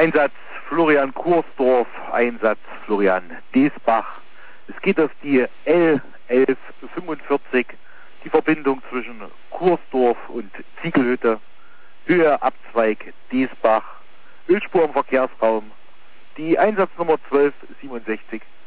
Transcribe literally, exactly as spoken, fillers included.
Einsatz Florian Kursdorf, Einsatz Florian Desbach. Es geht auf die L elf fünfundvierzig, die Verbindung zwischen Kursdorf und Ziegelhütte, Höhe Abzweig Desbach, Ölspur im Verkehrsraum, die Einsatznummer zwölf siebenundsechzig